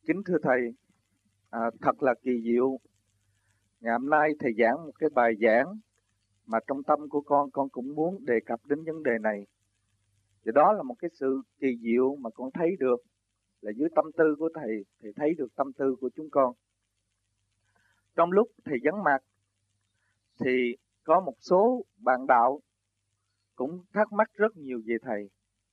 Kính thưa Thầy, thật là kỳ diệu. Ngày hôm nay Thầy giảng một cái bài giảng mà trong tâm của con cũng muốn đề cập đến vấn đề này. Và đó là một cái sự kỳ diệu mà con thấy được là dưới tâm tư của Thầy thấy được tâm tư của chúng con. Trong lúc Thầy vắng mặt thì có một số bạn đạo cũng thắc mắc rất nhiều về Thầy.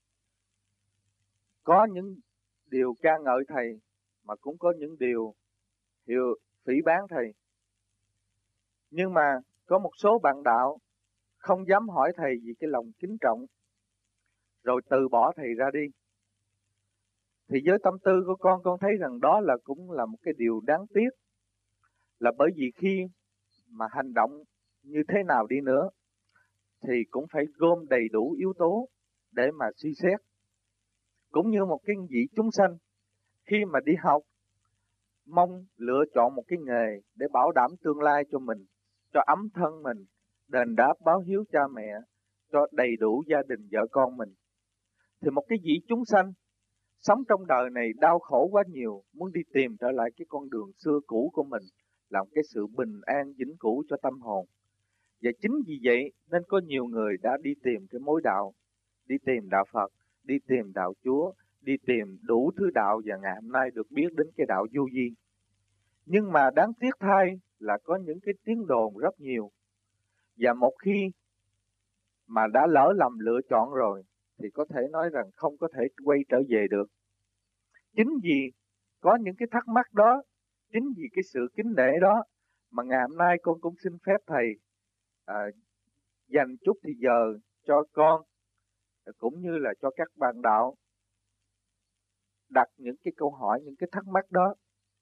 Có những điều ca ngợi Thầy mà cũng có những điều phỉ báng Thầy. Nhưng mà có một số bạn đạo không dám hỏi Thầy vì cái lòng kính trọng, rồi từ bỏ Thầy ra đi. Thì với tâm tư của con thấy rằng đó cũng là một cái điều đáng tiếc. Là bởi vì khi mà hành động như thế nào đi nữa thì cũng phải gom đầy đủ yếu tố để mà suy xét. Cũng như một cái vị chúng sanh khi mà đi học mong lựa chọn một cái nghề để bảo đảm tương lai cho mình, cho ấm thân mình, đền đáp báo hiếu cha mẹ, cho đầy đủ gia đình vợ con mình. Thì một cái vị chúng sanh sống trong đời này đau khổ quá nhiều, muốn đi tìm trở lại cái con đường xưa cũ của mình, làm cái sự bình an vĩnh cửu cho tâm hồn. Và chính vì vậy nên có nhiều người đã đi tìm cái mối đạo, đi tìm đạo Phật, đi tìm đạo Chúa, đi tìm đủ thứ đạo, và ngày hôm nay được biết đến cái đạo vô vi. Nhưng mà đáng tiếc thay là có những cái tiếng đồn rất nhiều. Và một khi mà đã lỡ lầm lựa chọn rồi thì có thể nói rằng không có thể quay trở về được. Chính vì có những cái thắc mắc đó, chính vì cái sự kính nể đó mà ngày hôm nay con cũng xin phép Thầy dành chút thì giờ cho con cũng như là cho các bạn đạo đặt những cái câu hỏi, những cái thắc mắc đó.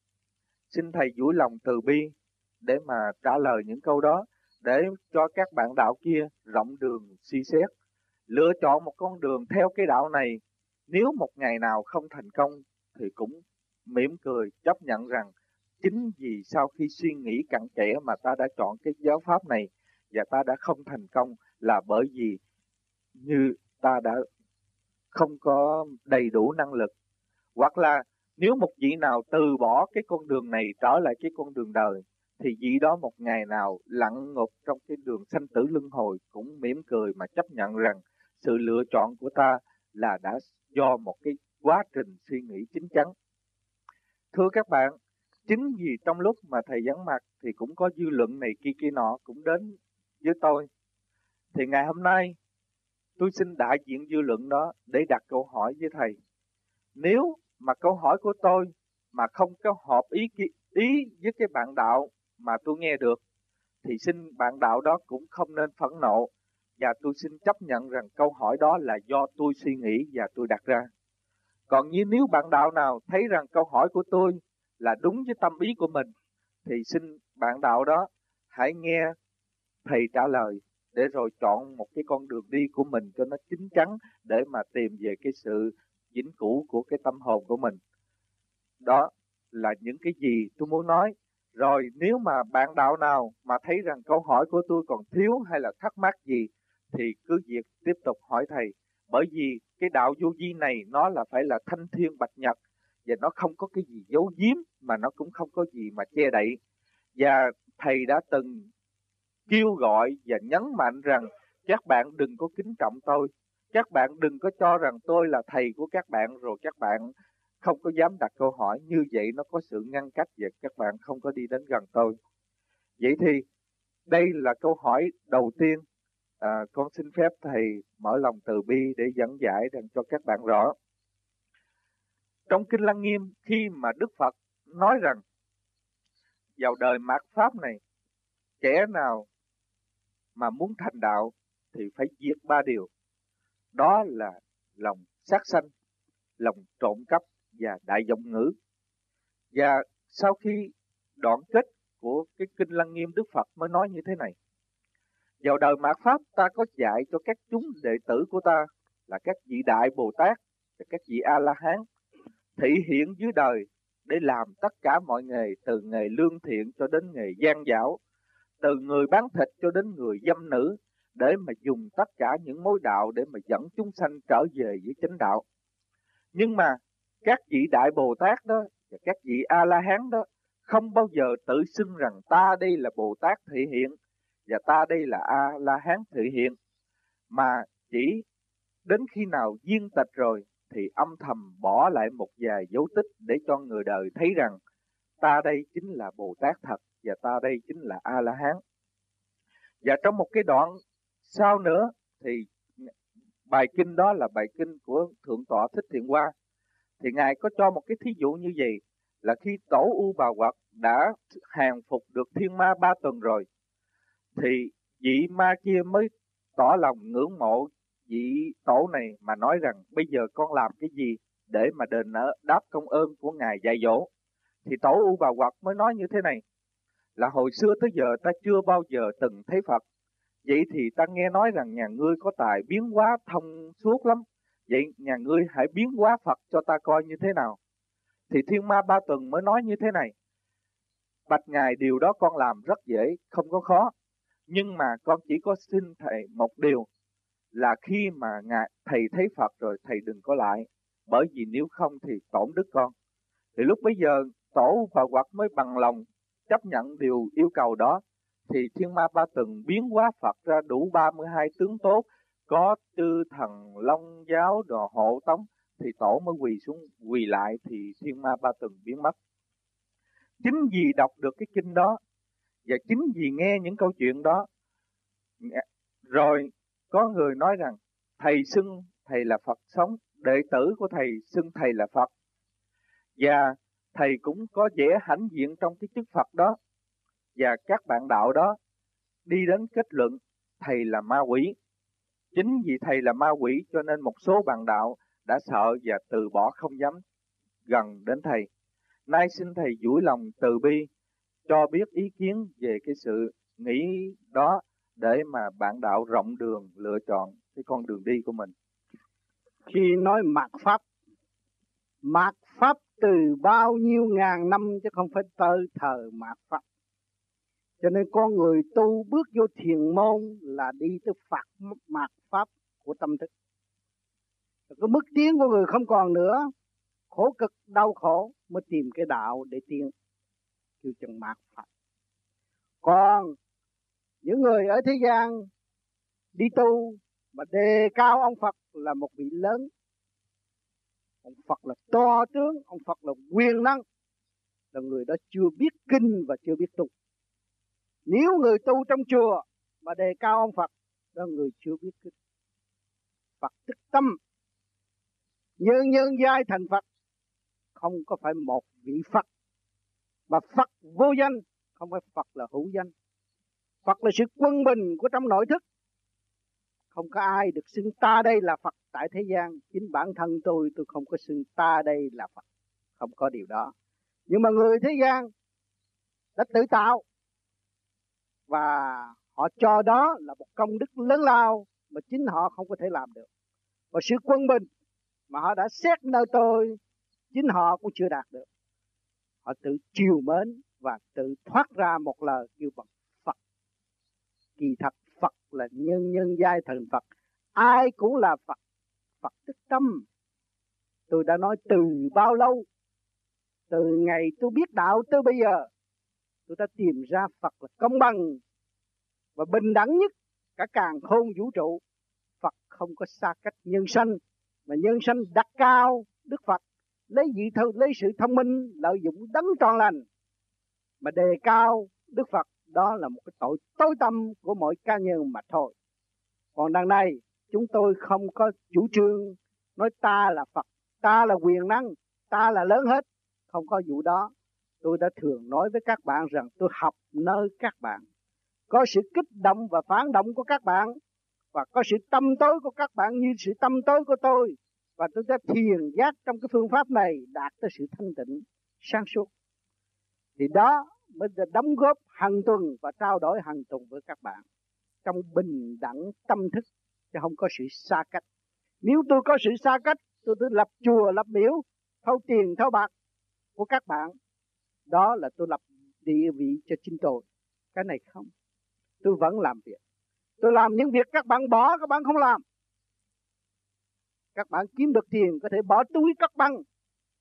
Xin Thầy vui lòng từ bi để mà trả lời những câu đó, để cho các bạn đạo kia rộng đường suy xét, lựa chọn một con đường theo cái đạo này. Nếu một ngày nào không thành công thì cũng mỉm cười chấp nhận rằng chính vì sau khi suy nghĩ cặn kẽ mà ta đã chọn cái giáo pháp này và ta đã không thành công là bởi vì như ta đã không có đầy đủ năng lực. Hoặc là nếu một vị nào từ bỏ cái con đường này trở lại cái con đường đời thì vị đó một ngày nào lặn ngục trong cái đường sanh tử luân hồi cũng mỉm cười mà chấp nhận rằng sự lựa chọn của ta là đã do một cái quá trình suy nghĩ chín chắn. Thưa các bạn, chính vì trong lúc mà Thầy vắng mặt thì cũng có dư luận này kia nọ cũng đến với tôi. Thì ngày hôm nay tôi xin đại diện dư luận đó để đặt câu hỏi với Thầy. Nếu mà câu hỏi của tôi mà không có hợp ý với cái bạn đạo mà tôi nghe được thì xin bạn đạo đó cũng không nên phẫn nộ, và tôi xin chấp nhận rằng câu hỏi đó là do tôi suy nghĩ và tôi đặt ra. Còn như nếu bạn đạo nào thấy rằng câu hỏi của tôi là đúng với tâm ý của mình thì xin bạn đạo đó hãy nghe Thầy trả lời để rồi chọn một cái con đường đi của mình cho nó chín chắn để mà tìm về cái sự vĩnh cửu của cái tâm hồn của mình. Đó là những cái gì tôi muốn nói. Rồi nếu mà bạn đạo nào mà thấy rằng câu hỏi của tôi còn thiếu hay là thắc mắc gì thì cứ việc tiếp tục hỏi Thầy. Bởi vì cái đạo vô vi này nó là phải là thanh thiên bạch nhật, và nó không có cái gì giấu giếm, mà nó cũng không có gì mà che đậy. Và Thầy đã từng kêu gọi và nhấn mạnh rằng các bạn đừng có kính trọng tôi, các bạn đừng có cho rằng tôi là thầy của các bạn rồi các bạn không có dám đặt câu hỏi. Như vậy nó có sự ngăn cách và các bạn không có đi đến gần tôi. Vậy thì đây là câu hỏi đầu tiên. Con xin phép Thầy mở lòng từ bi để dẫn giải cho các bạn rõ. Trong Kinh Lăng Nghiêm, khi mà Đức Phật nói rằng vào đời mạt Pháp này, kẻ nào mà muốn thành đạo thì phải diệt 3 điều. Đó là lòng sát sanh, lòng trộm cắp và đại vọng ngữ. Và sau khi đoạn kết của cái Kinh Lăng Nghiêm, Đức Phật mới nói như thế này: vào đời mạt Pháp ta có dạy cho các chúng đệ tử của ta là các vị Đại Bồ Tát và các vị A-la-hán thị hiện dưới đời để làm tất cả mọi nghề, từ nghề lương thiện cho đến nghề gian dảo, từ người bán thịt cho đến người dâm nữ, để mà dùng tất cả những mối đạo để mà dẫn chúng sanh trở về với chánh đạo. Nhưng mà các vị Đại Bồ Tát đó Và các vị A-la-hán đó không bao giờ tự xưng rằng ta đây là Bồ Tát thị hiện và ta đây là A-la-hán thị hiện, mà chỉ đến khi nào viên tịch rồi thì âm thầm bỏ lại một vài dấu tích để cho người đời thấy rằng ta đây chính là Bồ Tát thật và ta đây chính là A-la-hán. Và trong một cái đoạn sau nữa thì bài kinh đó là bài kinh của Thượng tọa Thích Thiện Hoa, thì Ngài có cho một cái thí dụ như vậy, là khi tổ U Bà Quật đã hàng phục được thiên ma 3 tuần rồi, thì vị ma kia mới tỏ lòng ngưỡng mộ vị tổ này mà nói rằng bây giờ con làm cái gì để mà đền đáp công ơn của Ngài dạy dỗ. Thì tổ U Bà Quật mới nói như thế này, là hồi xưa tới giờ ta chưa bao giờ từng thấy Phật. Vậy thì ta nghe nói rằng nhà ngươi có tài biến hóa thông suốt lắm. Vậy nhà ngươi hãy biến hóa Phật cho ta coi như thế nào. Thì thiên ma 3 tuần mới nói như thế này, bạch Ngài điều đó con làm rất dễ, không có khó. Nhưng mà con chỉ có xin thầy một điều, là khi mà thầy thấy Phật rồi thầy đừng có lại, bởi vì nếu không thì tổn đức con. Thì lúc bấy giờ tổ Phật Quật mới bằng lòng chấp nhận điều yêu cầu đó. Thì thiên ma 3 tuần biến hóa Phật ra đủ 32 tướng tốt, có chư thần long giáo đồ hộ tống, thì tổ mới quỳ lại, thì thiên ma 3 tuần biến mất. Chính vì đọc được cái kinh đó và chính vì nghe những câu chuyện đó, rồi có người nói rằng thầy xưng thầy là Phật sống, đệ tử của thầy xưng thầy là Phật, và thầy cũng có vẻ hãnh diện trong cái chức Phật đó. Và các bạn đạo đó đi đến kết luận thầy là ma quỷ. Chính vì thầy là ma quỷ cho nên một số bạn đạo đã sợ và từ bỏ, không dám gần đến thầy. Nay xin thầy vui lòng từ bi cho biết ý kiến về cái sự nghĩ đó, để mà bạn đạo rộng đường lựa chọn cái con đường đi của mình. Khi nói mạt pháp từ bao nhiêu ngàn năm chứ không phải tới thời mạt pháp. Cho nên con người tu bước vô thiền môn là đi tới mạt pháp của tâm thức. Cái bước tiến của người không còn nữa, khổ cực đau khổ mới tìm cái đạo để tiến, kêu chừng mạt pháp. Còn những người ở thế gian đi tu mà đề cao ông Phật là một vị lớn, ông Phật là to tướng, ông Phật là quyền năng, là người đó chưa biết kinh và chưa biết tu. Nếu người tu trong chùa mà đề cao ông Phật, đó là người chưa biết kinh. Phật tức tâm, nhân nhân giai thành Phật, không có phải một vị Phật, mà Phật vô danh, không phải Phật là hữu danh. Phật là sự quân bình của trong nội thức. Không có ai được xưng ta đây là Phật tại thế gian. Chính bản thân tôi không có xưng ta đây là Phật, không có điều đó. Nhưng mà người thế gian đã tự tạo, và họ cho đó là một công đức lớn lao mà chính họ không có thể làm được. Và sự quân bình mà họ đã xét nơi tôi, chính họ cũng chưa đạt được. Họ tự chiều mến và tự thoát ra một lời kêu bằng Phật. Kỳ thật Phật là nhân nhân giai thành Phật, ai cũng là Phật. Phật tức tâm. Tôi đã nói từ bao lâu, từ ngày tôi biết đạo tới bây giờ, tôi đã tìm ra Phật là công bằng và bình đẳng nhất cả càn khôn vũ trụ. Phật không có xa cách nhân sanh, mà nhân sanh đặt cao Đức Phật, lấy sự thông minh lợi dụng đấng trọn lành mà đề cao Đức Phật. Đó là một cái tội tối tâm của mỗi cá nhân mà thôi. Còn đằng này chúng tôi không có chủ trương nói ta là Phật, ta là quyền năng, ta là lớn hết. Không có vụ đó. Tôi đã thường nói với các bạn rằng tôi học nơi các bạn. Có sự kích động và phản động của các bạn, và có sự tâm tối của các bạn như sự tâm tối của tôi. Và tôi đã thiền giác trong cái phương pháp này đạt tới sự thanh tịnh, sáng suốt. Thì đó mới đóng góp hàng tuần và trao đổi hàng tuần với các bạn trong bình đẳng tâm thức, chứ không có sự xa cách. Nếu tôi có sự xa cách, tôi lập chùa, lập miếu, thâu tiền, thâu bạc của các bạn, đó là tôi lập địa vị cho chính tôi. Cái này không. Tôi vẫn làm việc. Tôi làm những việc các bạn bỏ, các bạn không làm. Các bạn kiếm được tiền có thể bỏ túi cất băng,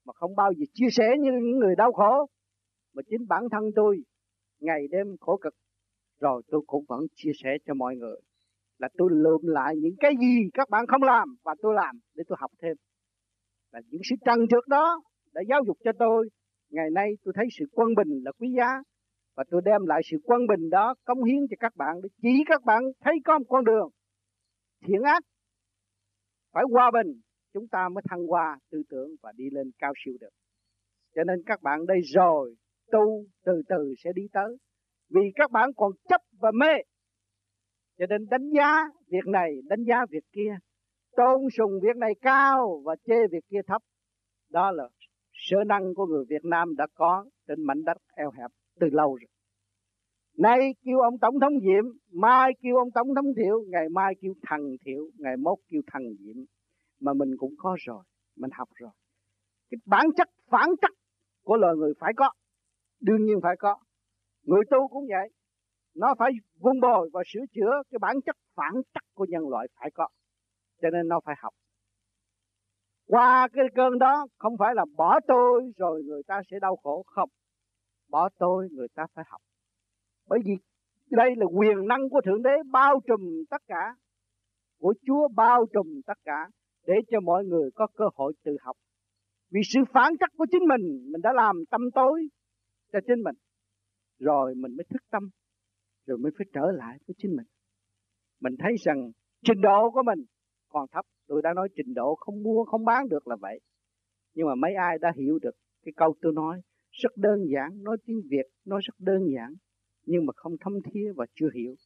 mà không bao giờ chia sẻ như những người đau khổ. Mà chính bản thân tôi ngày đêm khổ cực, rồi tôi cũng vẫn chia sẻ cho mọi người. Là tôi lượm lại những cái gì các bạn không làm và tôi làm để tôi học thêm. Là những sự trần trượt đó đã giáo dục cho tôi. Ngày nay tôi thấy sự quân bình là quý giá, và tôi đem lại sự quân bình đó cống hiến cho các bạn, để chỉ các bạn thấy có một con đường thiện ác phải hòa bình, chúng ta mới thăng hoa tư tưởng và đi lên cao siêu được. Cho nên các bạn đây rồi tu từ từ sẽ đi tới, vì các bạn còn chấp và mê, cho nên đánh giá việc này, đánh giá việc kia, tôn sùng việc này cao và chê việc kia thấp. Đó là sở năng của người Việt Nam đã có trên mảnh đất eo hẹp từ lâu rồi. Nay kêu ông Tổng thống Diệm, mai kêu ông Tổng thống Thiệu, ngày mai kêu thằng Thiệu, ngày mốt kêu thằng Diệm. Mà mình cũng có rồi, mình học rồi. Cái bản chất phản trắc của loài người phải có, đương nhiên phải có. Người tu cũng vậy, nó phải vun bồi và sửa chữa cái bản chất phản trắc của nhân loại phải có. Cho nên nó phải học. Qua cái cơn đó không phải là bỏ tôi rồi người ta sẽ đau khổ, không. Bỏ tôi người ta phải học. Bởi vì đây là quyền năng của Thượng Đế bao trùm tất cả, của Chúa bao trùm tất cả, để cho mọi người có cơ hội tự học. Vì sự phản trắc của chính mình đã làm tâm tối cho chính mình. Rồi mình mới thức tâm, rồi mới phải trở lại với chính mình. Mình thấy rằng trình độ của mình còn thấp. Tôi đã nói trình độ không mua không bán được là vậy. Nhưng mà mấy ai đã hiểu được cái câu tôi nói rất đơn giản, nói tiếng Việt nói rất đơn giản, nhưng mà không thâm thía và chưa hiểu.